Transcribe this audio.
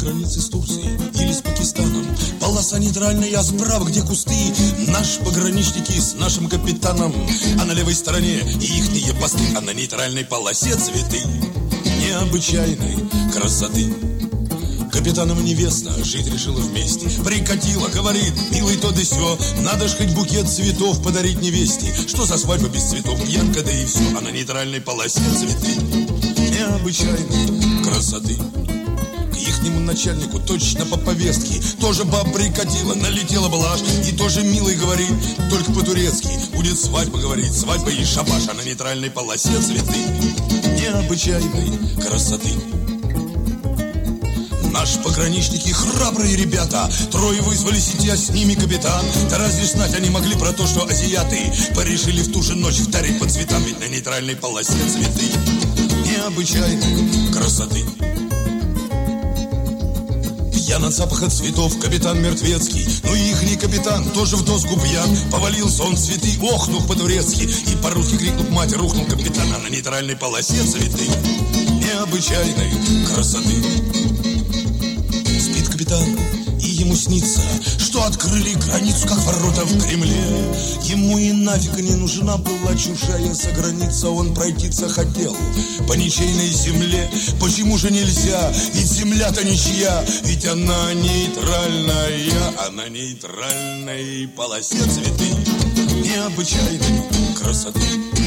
границе с Турцией или с Пакистаном. Полоса нейтральная, а справа, где кусты, наши пограничники с нашим капитаном. А на левой стороне ихние посты, а на нейтральной полосе цветы необычайной красоты. Капитаном невеста жить решила вместе. Прикатила, говорит, милый то да сё, надо ж хоть букет цветов подарить невесте. Что за свадьба без цветов, пьянка да и все. А на нейтральной полосе цветы необычайной красоты. К ихнему начальнику точно по повестке тоже баб прикатила, налетела блажь. И тоже милый говорит, только по-турецки. Будет свадьба, говорит, свадьба и шабаш. А на нейтральной полосе цветы необычайной красоты. Наши пограничники храбрые ребята, трое вызвались идти, а с ними капитан. Да разве знать они могли про то, что азиаты порешили в ту же ночь вдарить по цветам. Ведь на нейтральной полосе цветы необычайной красоты. Пьян от запаха цветов капитан мертвецкий, ну и ихний капитан тоже в доску пьян. Повалился он в цветы, охнув по-турецки, и по-русски крикнув мать, рухнул капитан. А на нейтральной полосе цветы необычайной красоты. Спит капитан, и ему снится, что открыли границу, как ворота в Кремле. Ему и нафиг не нужна была чужая заграница, он пройтиться хотел по ничейной земле. Почему же нельзя? Ведь земля-то ничья, ведь она нейтральная, а на нейтральной полосе цветы необычайной красоты.